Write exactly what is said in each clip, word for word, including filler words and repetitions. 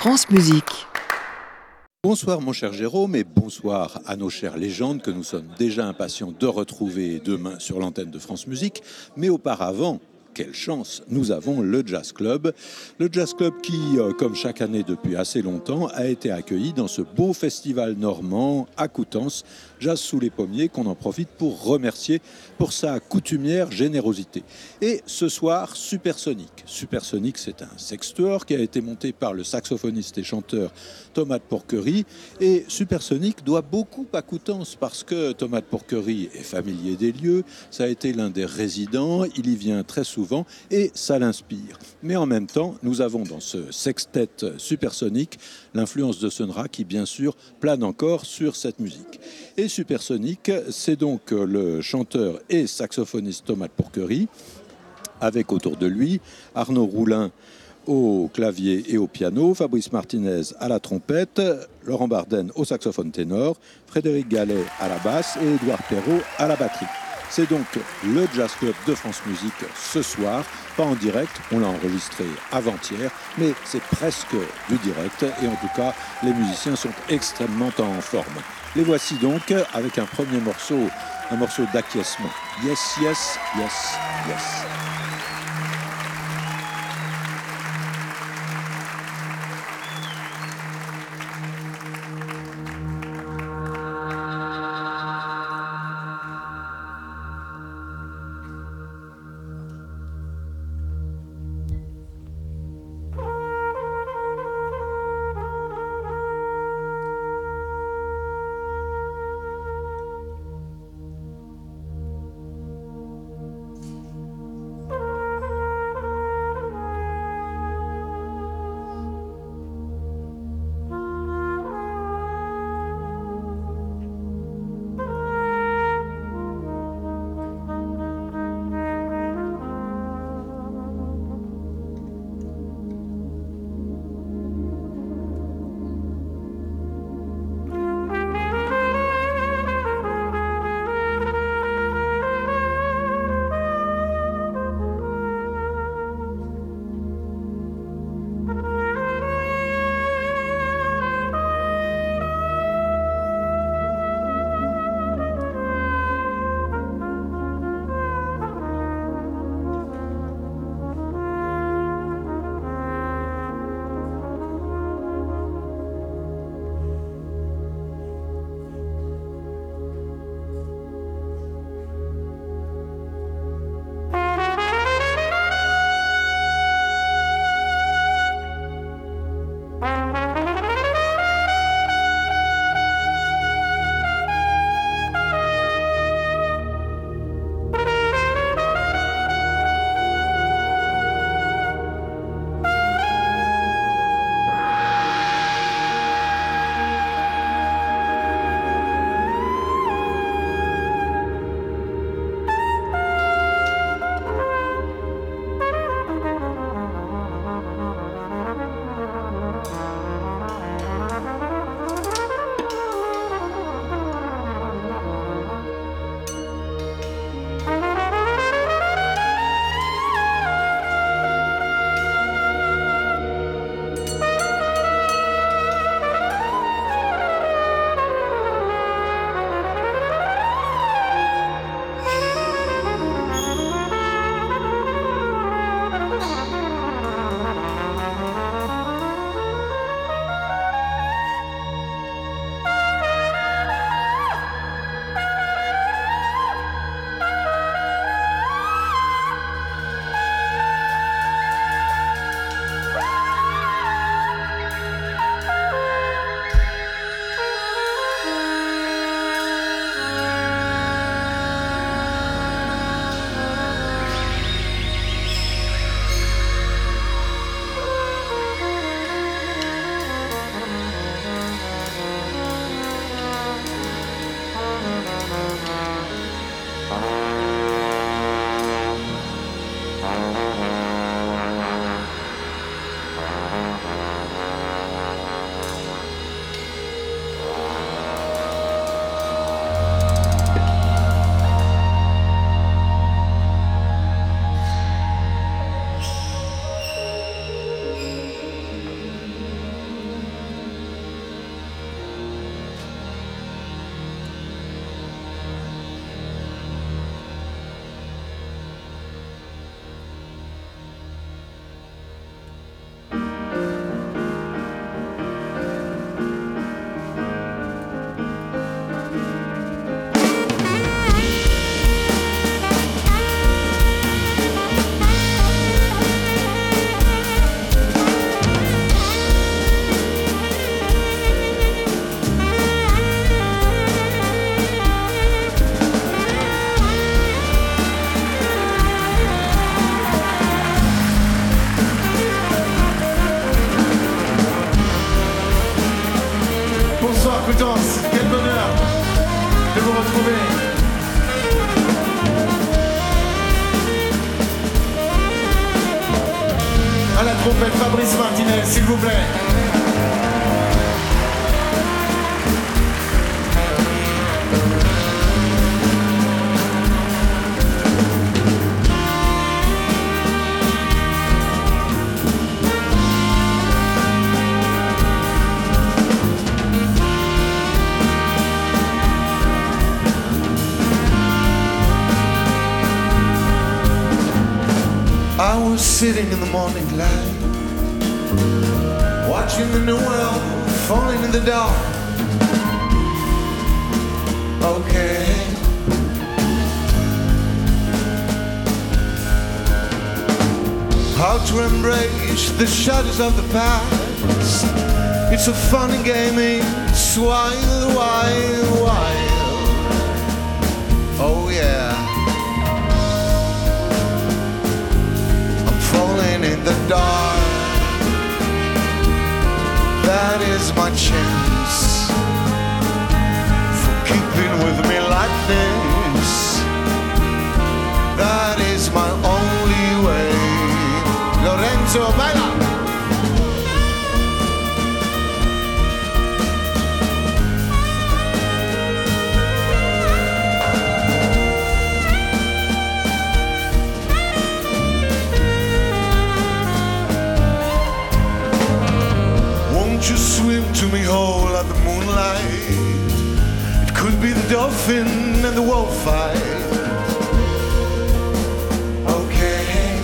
France Musique. Bonsoir mon cher Jérôme et bonsoir à nos chères légendes que nous sommes déjà impatients de retrouver demain sur l'antenne de France Musique. Mais auparavant, quelle chance, nous avons le Jazz Club. Le Jazz Club qui, euh, comme chaque année depuis assez longtemps, a été accueilli dans ce beau festival normand à Coutances, Jazz sous les pommiers, qu'on en profite pour remercier pour sa coutumière générosité. Et ce soir, Supersonic. Supersonic, c'est un sextuor qui a été monté par le saxophoniste et chanteur Thomas de Porquerie. Et Supersonic doit beaucoup à Coutances parce que Thomas de Porquerie est familier des lieux, ça a été l'un des résidents, il y vient très souvent et ça l'inspire. Mais en même temps, nous avons dans ce sextet Supersonic l'influence de Sun Ra qui, bien sûr, plane encore sur cette musique. Et Supersonic, c'est donc le chanteur et saxophoniste Thomas de Porquerie, avec autour de lui Arnaud Roulin au clavier et au piano, Fabrice Martinez à la trompette, Laurent Barden au saxophone ténor, Frédéric Gallet à la basse et Édouard Perrault à la batterie. C'est donc le Jazz Club de France Musique ce soir, pas en direct, on l'a enregistré avant-hier, mais c'est presque du direct et en tout cas, les musiciens sont extrêmement en forme. Les voici donc avec un premier morceau, un morceau d'acquiescement. Yes, yes, yes, yes. plaît, s'il vous plaît. I was sitting in the morning light, watching the new world falling in the dark. Okay. How to embrace the shadows of the past. It's a funny game, it's wild, wild, wild. Oh yeah. Falling in the dark, that is my chance for keeping with me like this. That is my only way. Lorenzo, baila. You swim to me whole at the moonlight. It could be the dolphin and the wolf fight. Okay.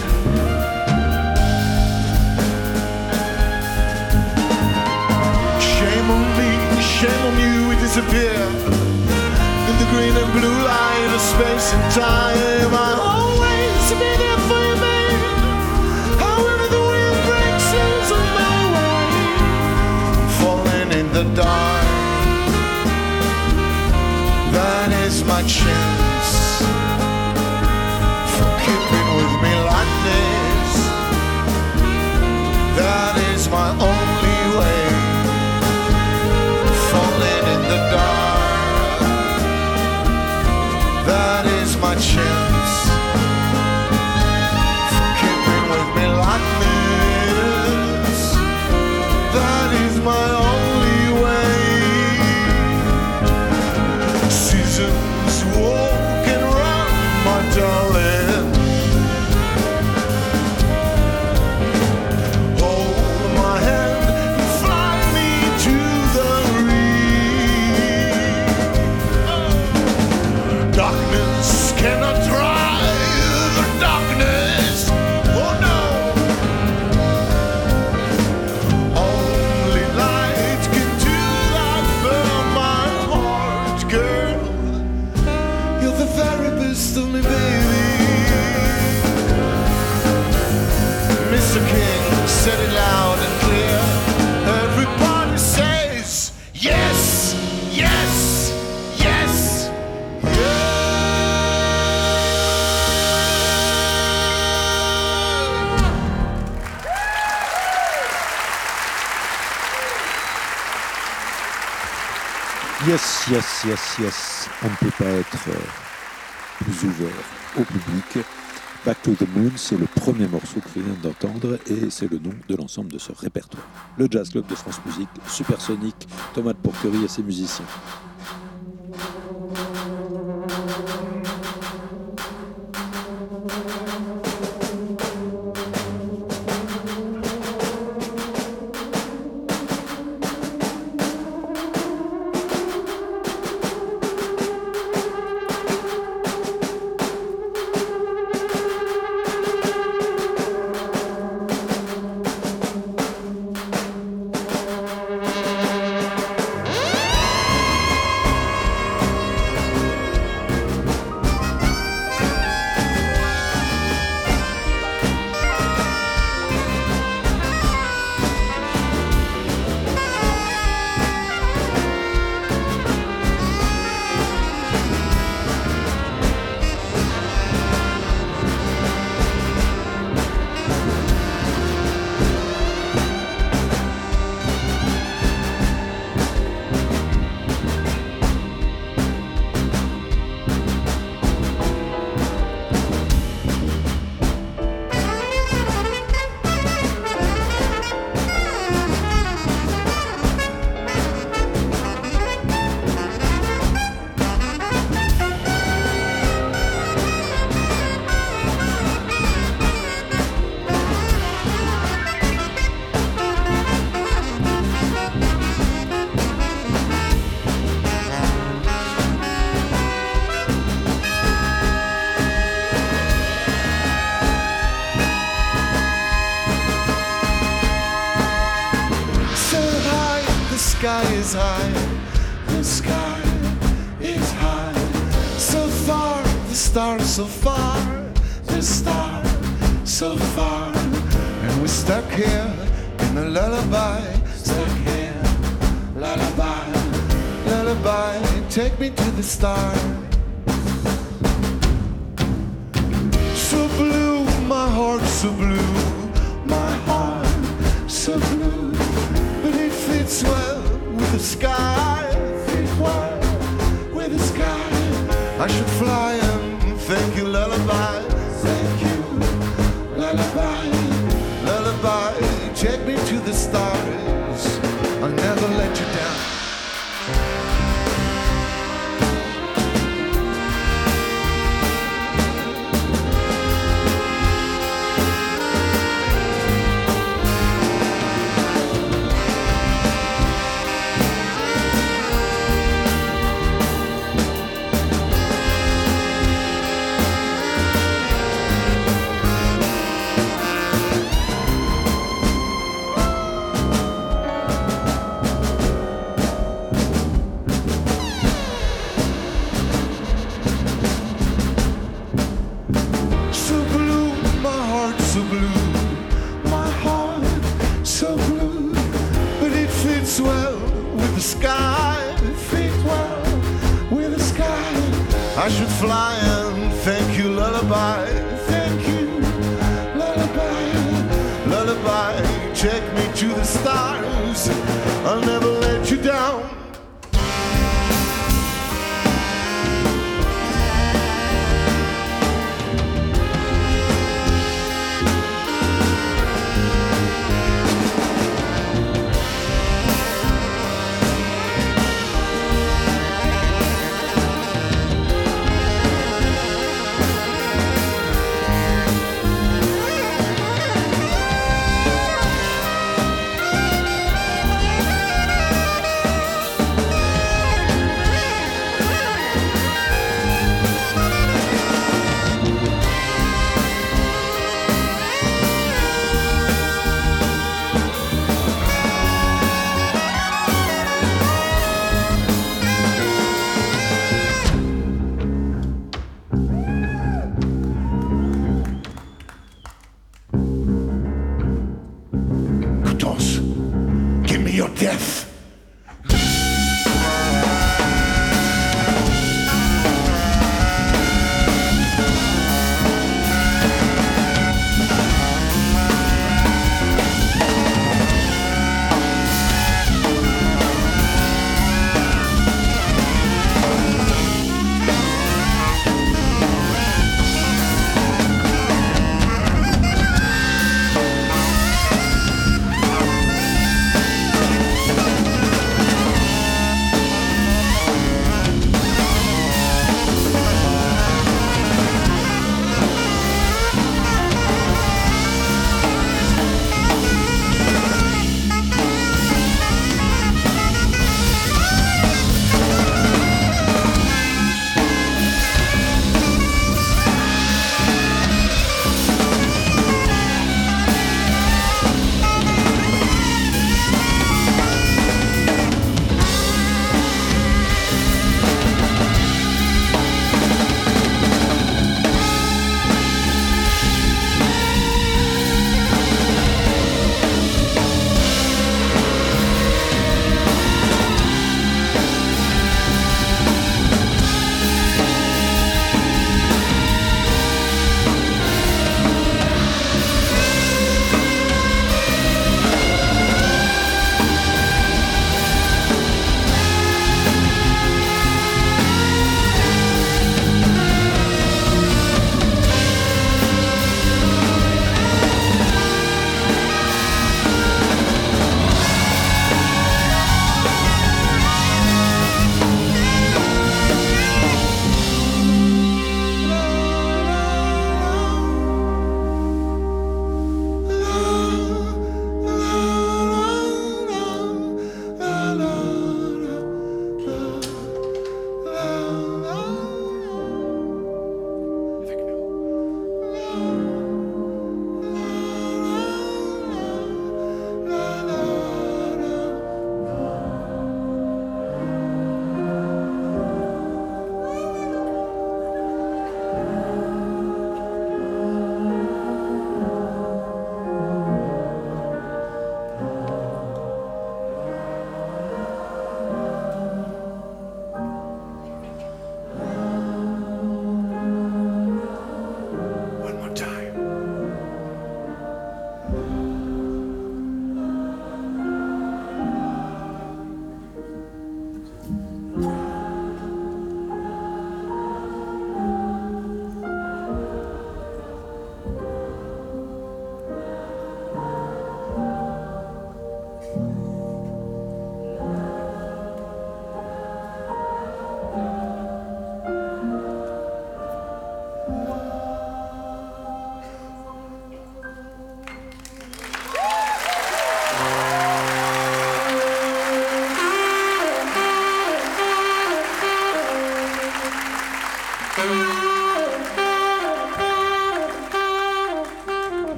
Shame on me, shame on you, we disappear in the green and blue light of space and time. I'll always be there for you, babe. However the wind breaks into my way. In the dark, that is my chance for keeping with me like this. That is my only way. Falling in the dark, that is my chance for keeping with me like this. That is my only way. Seasons walk and run, my darling. Hold my hand and fly me to the reef. Darkness cannot drive the darkness. Oh no. Only light can do that for my heart, girl. You're the very best of me, baby. Mister King said it loud and clear. Everybody says yes, yes, yes, yeah. Yes, yes, yes, yes. On ne peut pas être euh, plus ouvert au public. Back to the Moon, c'est le premier morceau que vous venez d'entendre et c'est le nom de l'ensemble de ce répertoire. Le Jazz Club de France Musique, Supersonic, Thomas de Pourquerie et ses musiciens. sky is high, the sky is high. So far, the stars so far, the star so far. And we're stuck here in a lullaby, stuck here, lullaby, lullaby. Take me to the stars. So blue, my heart so blue, my heart so blue. But it fits well with the sky, fits well with the sky. I should fly and thank you, lullaby, thank you, lullaby, lullaby. Take me to the stars, I'll never let you down. I should fly and thank you, lullaby, thank you, lullaby, lullaby. Take me to the stars, I'll never let you down. Death.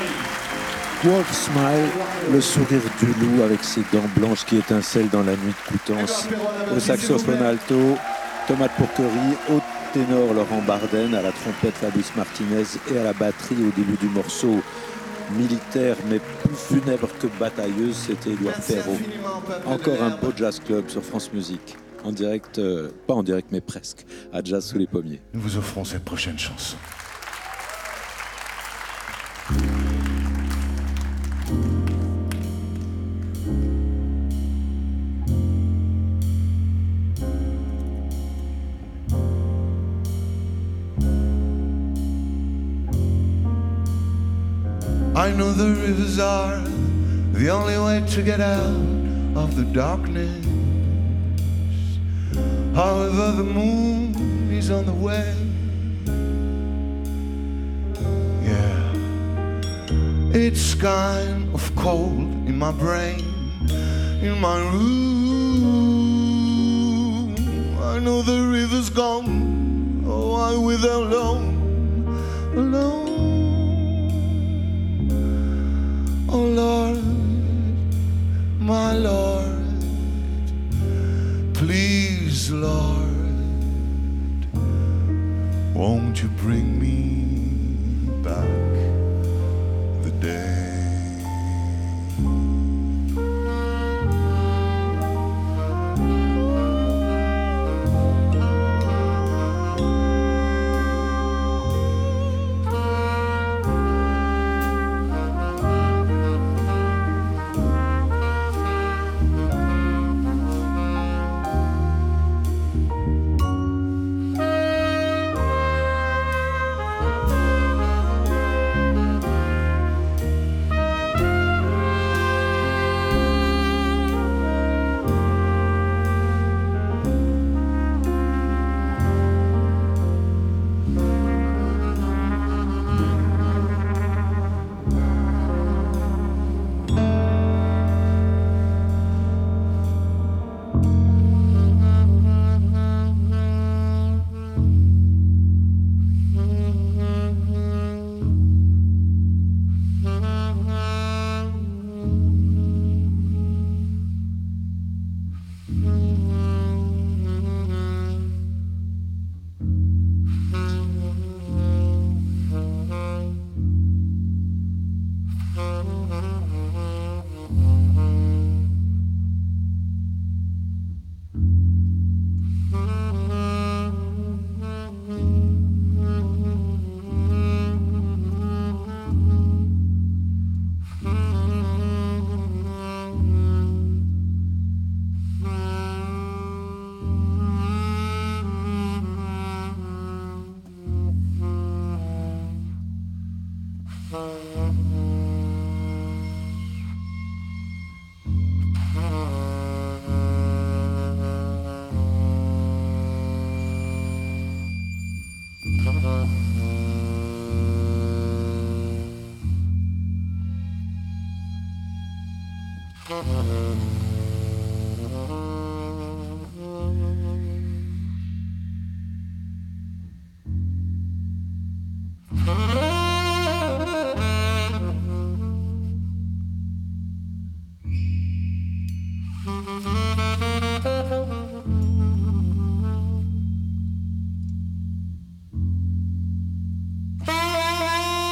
Wolf Smile, le sourire du loup avec ses dents blanches qui étincellent dans la nuit de Coutances. Au saxophone alto, Thomas de Pourquerie, au ténor Laurent Barden, à la trompette Fabrice Martinez et à la batterie au début du morceau militaire mais plus funèbre que batailleuse, c'était Édouard Perrault. Encore un beau jazz club sur France Musique. En direct, euh, pas en direct mais presque, à Jazz sous les pommiers. Nous vous offrons cette prochaine chanson. I know the rivers are the only way to get out of the darkness. However, the moon is on the way. Yeah, it's kind of cold in my brain, in my room. I know the river's gone. Oh, I wither alone, alone. Oh Lord, my Lord, please Lord, won't you bring me back the day?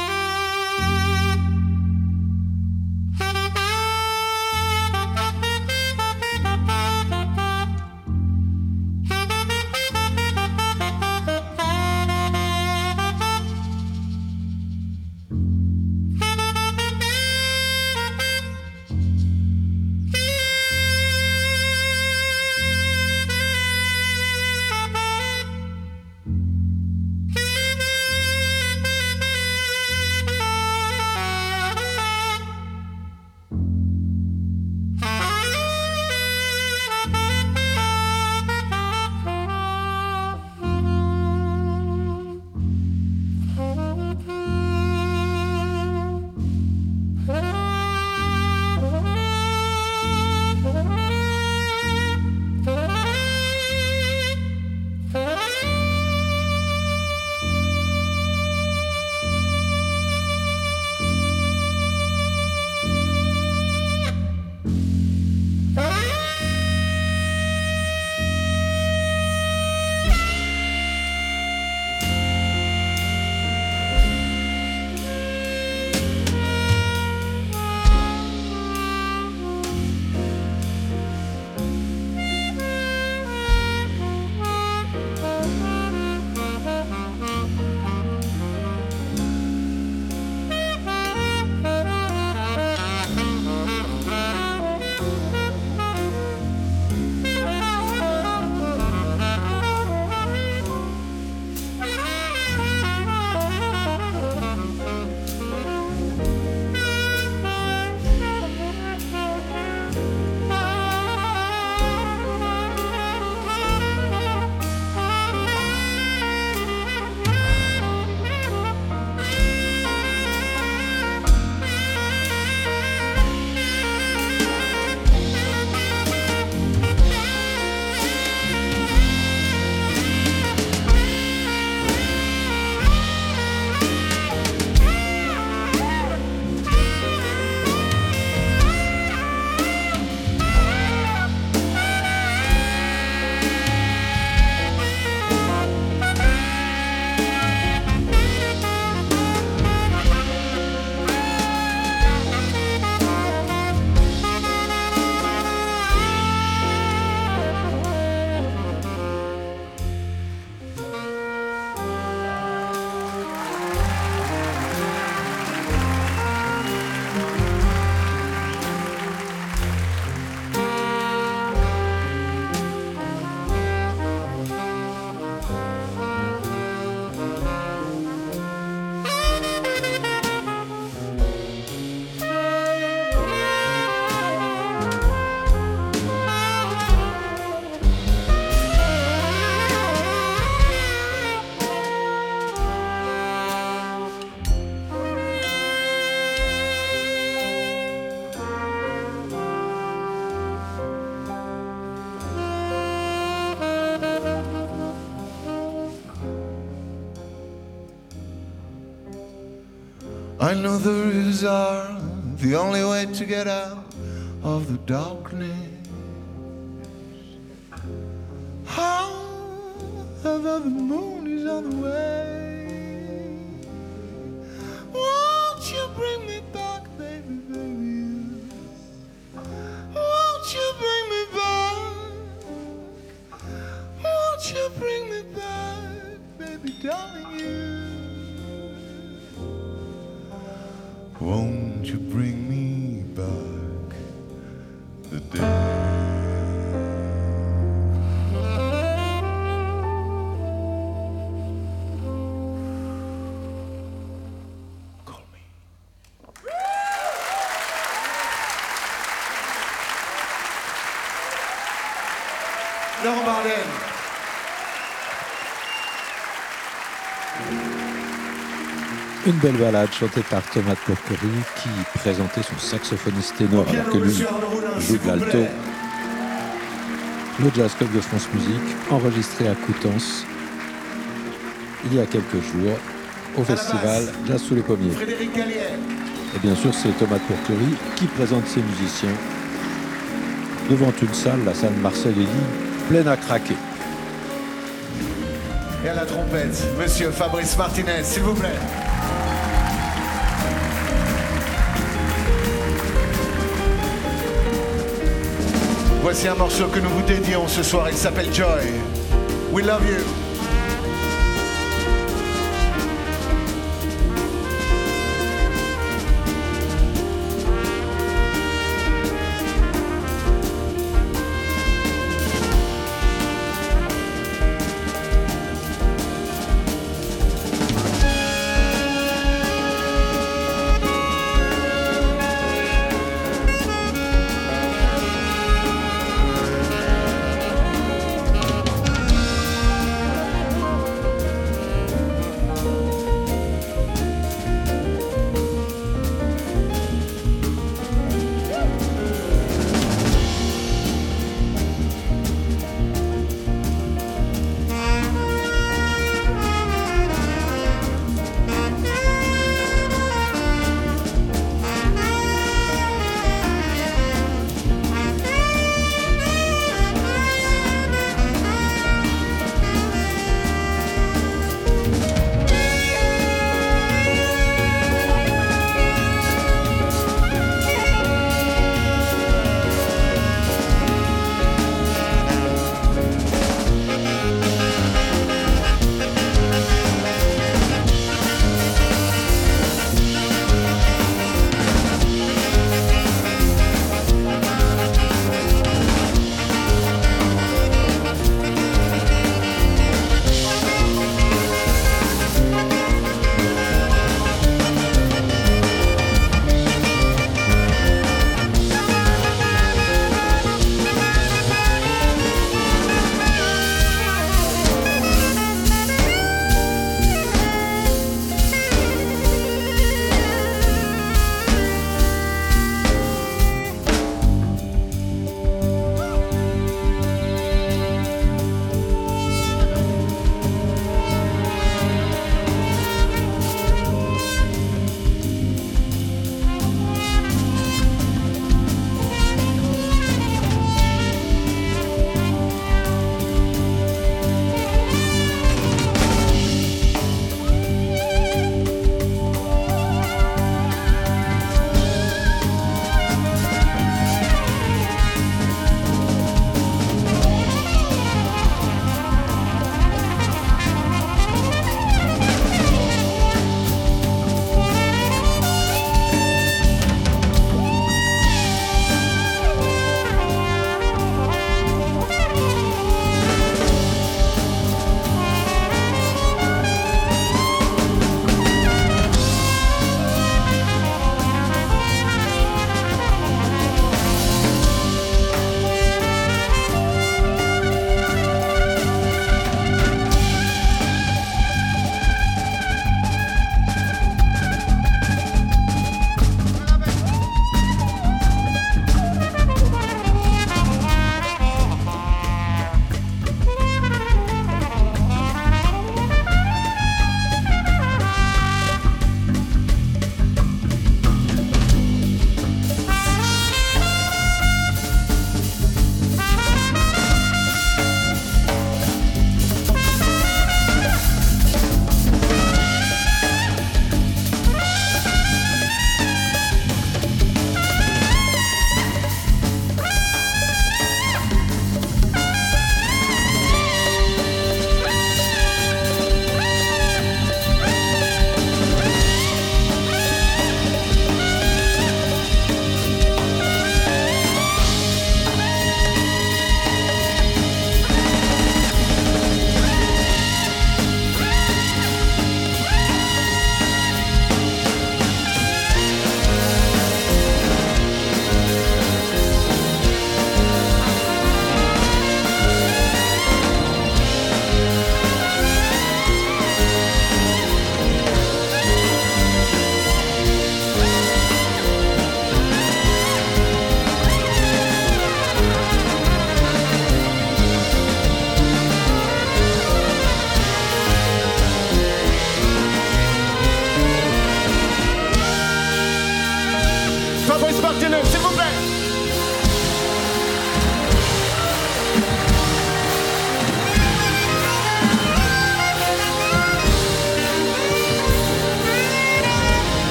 Thank you. I know the rivers are the only way to get out of the darkness. However, the moon is on the way. Won't you bring me back, baby, baby? Won't you bring me back? Won't you bring me back, baby, darling, you? Won't you bring me back the day? Laurent Barden. Une belle balade chantée par Thomas Porquerie qui présentait son saxophoniste ténor alors que lui joue de l'alto. Le Jazz Club de France Musique, enregistré à Coutances il y a quelques jours au festival Jazz sous les pommiers. Et bien sûr, c'est Thomas Porquerie qui présente ses musiciens devant une salle, la salle Marcel Elie, pleine à craquer. Et à la trompette, monsieur Fabrice Martinez, s'il vous plaît. Voici un morceau que nous vous dédions ce soir, il s'appelle Joy. We love you.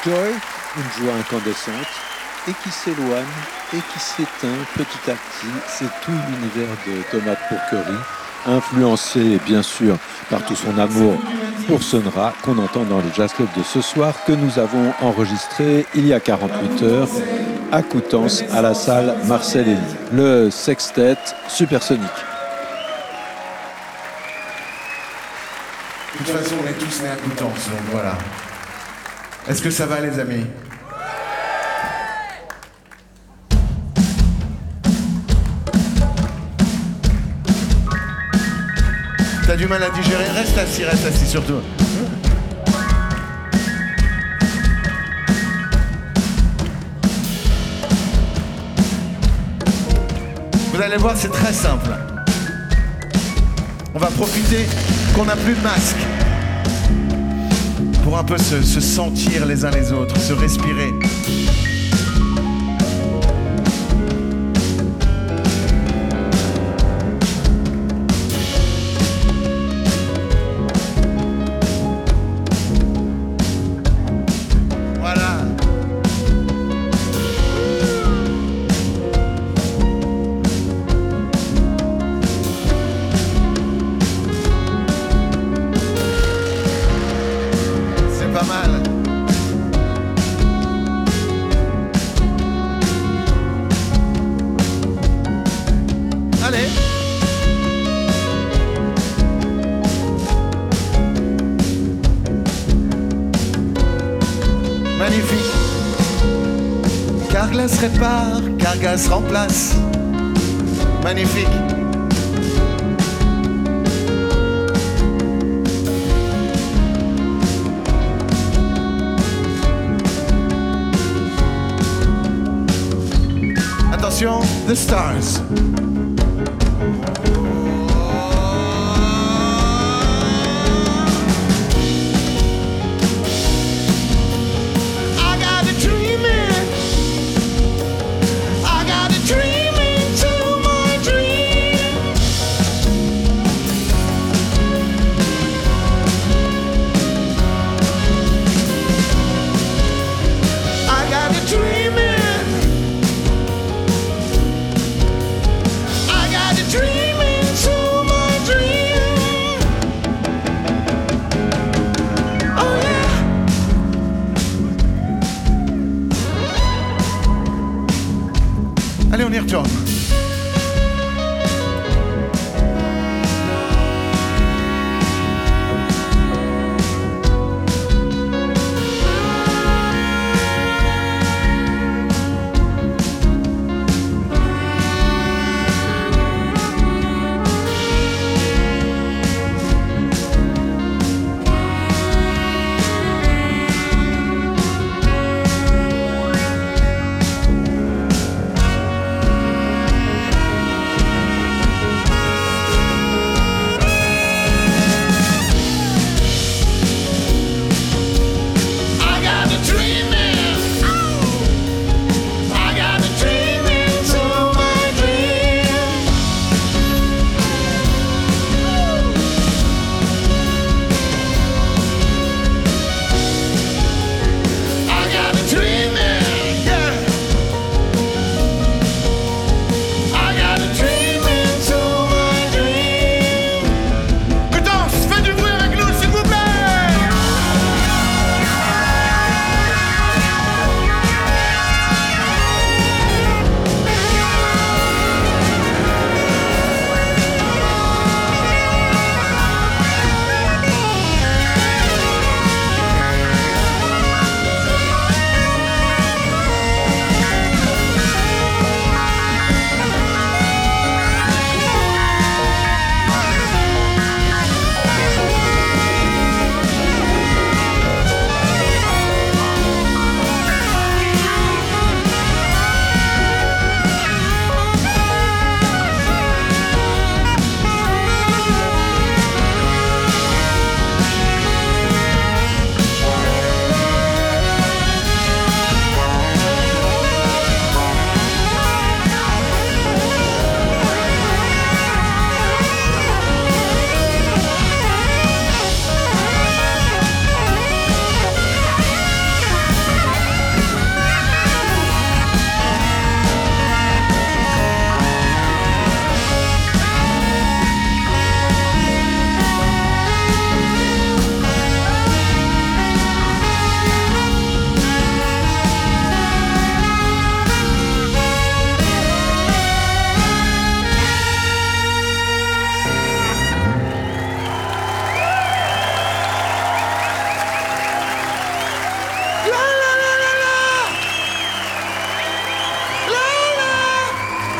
Joy, une joie incandescente, et qui s'éloigne et qui s'éteint petit à petit. C'est tout l'univers de Tomat Pourquerie, influencé bien sûr par tout son amour pour Sun Ra, qu'on entend dans le Jazz Club de ce soir, que nous avons enregistré il y a quarante-huit heures à Coutances, à la salle Marcel Elie. Le sextet supersonique. De toute façon, on est tous nés à Coutances, donc voilà. Est-ce que ça va, les amis ? T'as du mal à digérer ? Reste assis, reste assis surtout. Vous allez voir, c'est très simple. On va profiter qu'on n'a plus de masque pour un peu se, se sentir les uns les autres, se respirer. Carglass répare, Carglass remplace. Magnifique. Attention, the stars.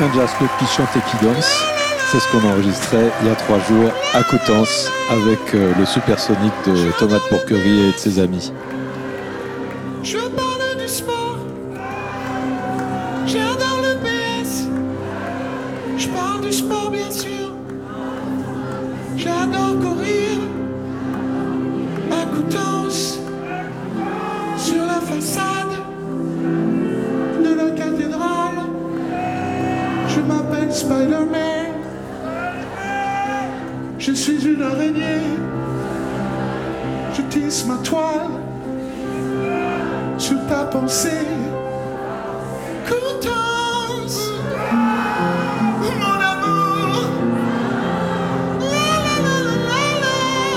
un jazz club qui chante et qui danse. C'est ce qu'on enregistrait il y a trois jours à Coutances avec euh, le supersonique de Thomas de Pourquerie et de ses amis. Je parle du sport, j'adore le P S. Je parle du sport bien sûr, j'adore courir à Coutances, sur la façade de la cathédrale. Je m'appelle Spider-Man, je suis une araignée, je tisse ma toile sur ta pensée. Coutances, mon amour. La la la la la la.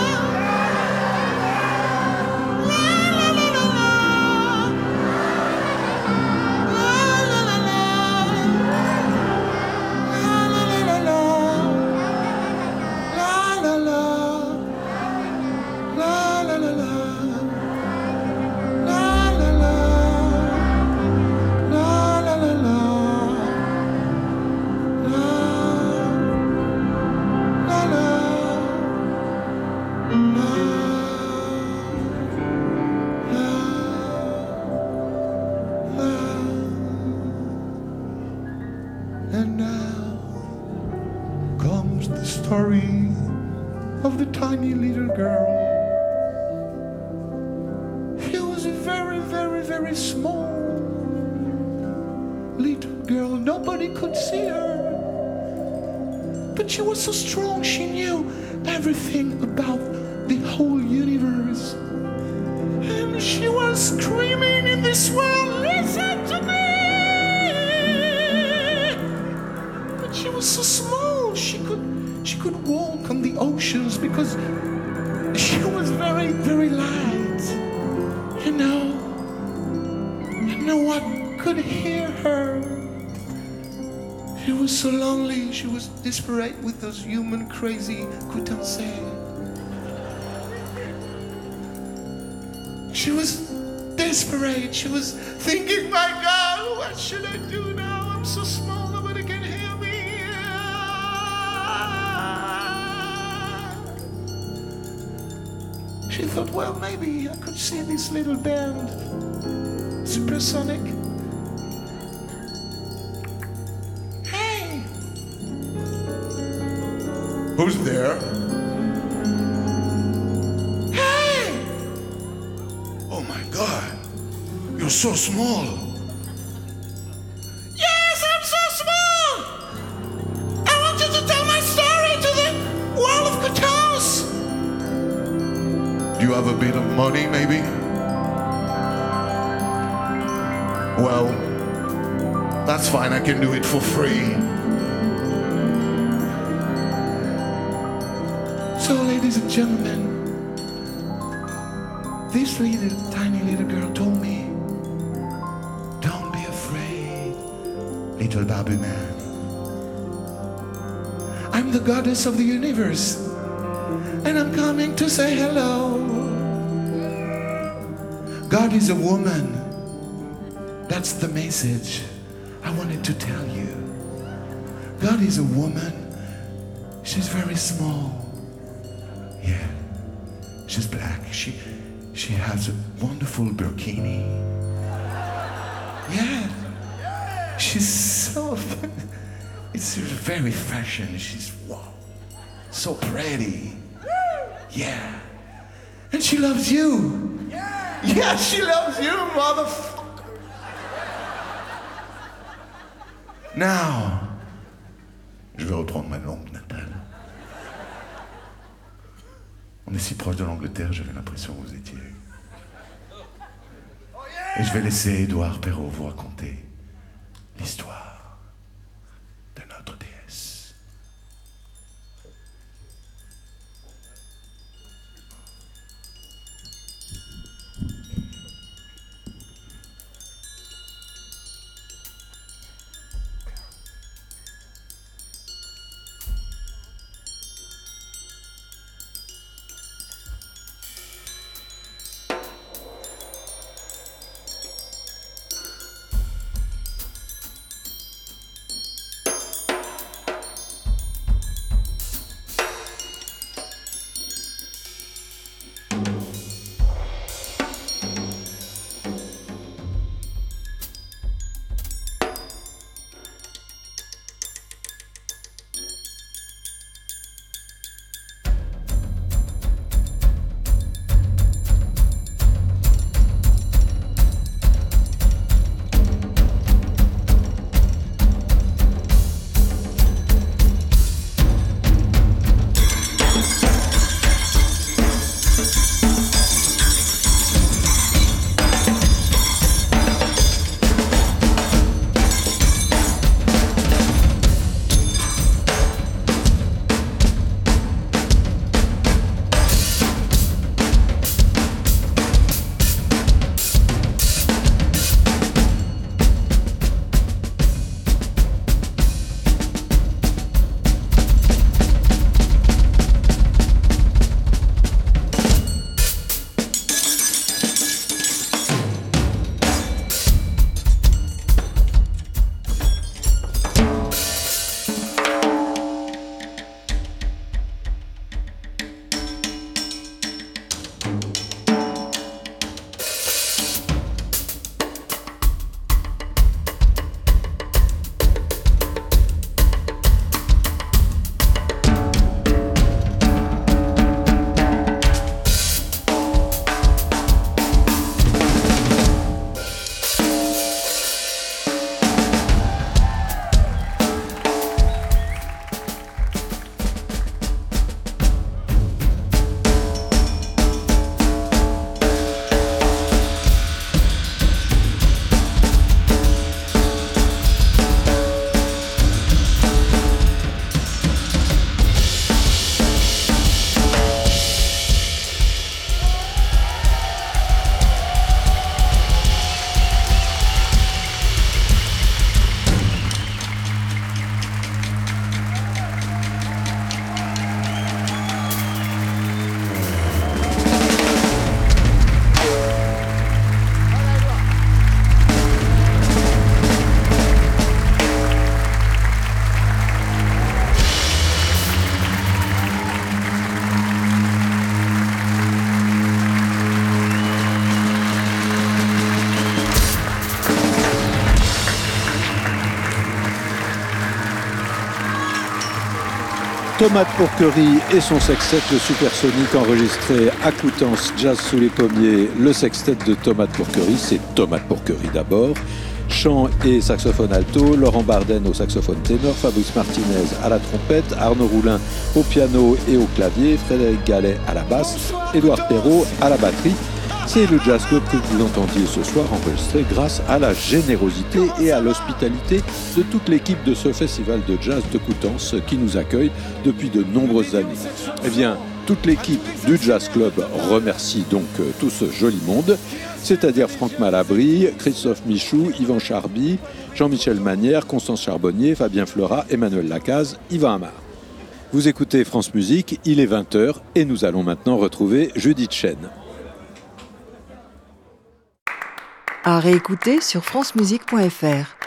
La la la la la. La la la la. La la la la. La la la. La la la la. And now comes the story of the tiny little girl. She was a very, very, very small little girl. Nobody could see her. But she was so strong, she knew everything about the whole universe. And she was screaming in this world, listen to me! She was so small, she could she could walk on the oceans because she was very, very light. You know, and no one could hear her. She was so lonely, she was desperate with those human crazy Coutances. She was desperate, she was thinking, my God, what should I do now? I'm so small, nobody can hear me. She thought, well, maybe I could see this little band, Supersonic. Hey! Who's there? Hey! Oh my God, you're so small. Yes, I'm so small! I want you to tell my story to the world of Coutances. Do you have a bit of money, maybe? Well, that's fine, I can do it for free. So, ladies and gentlemen, this little, tiny little girl told me, don't be afraid, little Barbie man. I'm the goddess of the universe, and I'm coming to say hello. God is a woman. That's the message I wanted to tell you. God is a woman. She's very small. Yeah, she's black. She she has a wonderful burkini. Yeah, she's so. It's very fashion. She's wow, so pretty. Yeah, and she loves you. Yeah, she loves you, motherfucker. Now, je vais reprendre ma langue natale. On est si proche de l'Angleterre, j'avais l'impression que vous étiez. Et je vais laisser Édouard Perrault vous raconter l'histoire de notre déesse. Tomate Pourquerie et son sextet, le Supersonique, enregistré à Coutances, Jazz sous les pommiers. Le sextet de Tomate Pourquerie, c'est Tomate Pourquerie d'abord. Chant et saxophone alto, Laurent Barden au saxophone ténor, Fabrice Martinez à la trompette, Arnaud Roulin au piano et au clavier, Frédéric Gallet à la basse, Édouard Perrault à la batterie. C'est le Jazz Club que vous entendiez ce soir, enregistré grâce à la générosité et à l'hospitalité de toute l'équipe de ce festival de jazz de Coutances qui nous accueille depuis de nombreuses années. Eh bien, toute l'équipe du Jazz Club remercie donc tout ce joli monde, c'est-à-dire Franck Malabry, Christophe Michou, Yvan Charby, Jean-Michel Manière, Constance Charbonnier, Fabien Fleurat, Emmanuel Lacaze, Yvan Amar. Vous écoutez France Musique, il est vingt heures et nous allons maintenant retrouver Judith Chêne. À réécouter sur francemusique point f r.